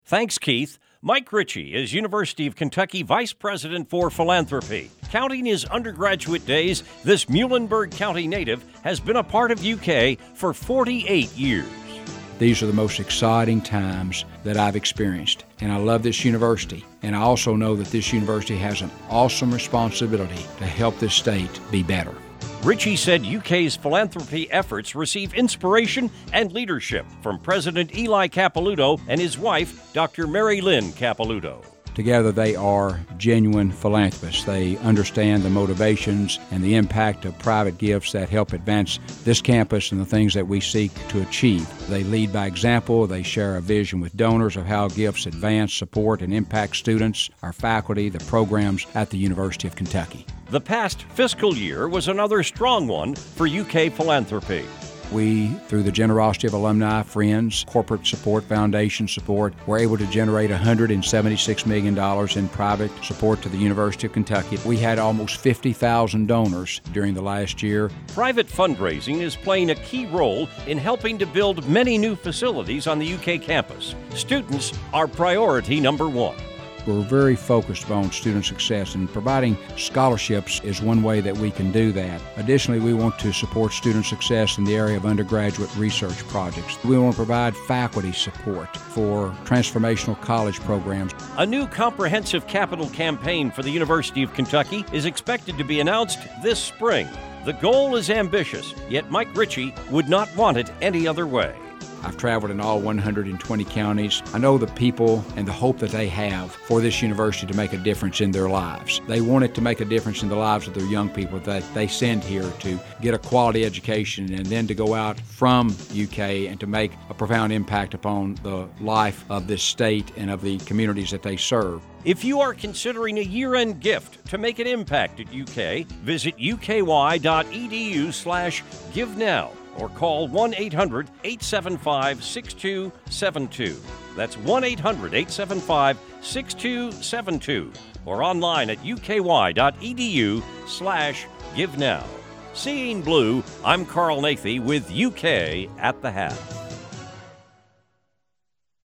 Thanks, Keith. Mike Ritchie is University of Kentucky Vice President for Philanthropy. Counting his undergraduate days, this Muhlenberg County native has been a part of UK for 48 years. These are the most exciting times that I've experienced, and I love this university. And I also know that this university has an awesome responsibility to help this state be better. Ritchie said UK's philanthropy efforts receive inspiration and leadership from President Eli Capilouto and his wife, Dr. Mary Lynn Capilouto. Together they are genuine philanthropists. They understand the motivations and the impact of private gifts that help advance this campus and the things that we seek to achieve. They lead by example. They share a vision with donors of how gifts advance, support, and impact students, our faculty, the programs at the University of Kentucky. The past fiscal year was another strong one for UK philanthropy. We, through the generosity of alumni, friends, corporate support, foundation support, were able to generate $176 million in private support to the University of Kentucky. We had almost 50,000 donors during the last year. Private fundraising is playing a key role in helping to build many new facilities on the UK campus. Students are priority number one. We're very focused on student success, and providing scholarships is one way that we can do that. Additionally, we want to support student success in the area of undergraduate research projects. We want to provide faculty support for transformational college programs. A new comprehensive capital campaign for the University of Kentucky is expected to be announced this spring. The goal is ambitious, yet Mike Ritchie would not want it any other way. I've traveled in all 120 counties. I know the people and the hope that they have for this university to make a difference in their lives. They want it to make a difference in the lives of their young people that they send here to get a quality education and then to go out from UK and to make a profound impact upon the life of this state and of the communities that they serve. If you are considering a year-end gift to make an impact at UK, visit uky.edu/givenow. or call 1-800-875-6272. That's 1-800-875-6272 or online at uky.edu/givenow. Seeing Blue, I'm Carl Nathy with UK at the Hat.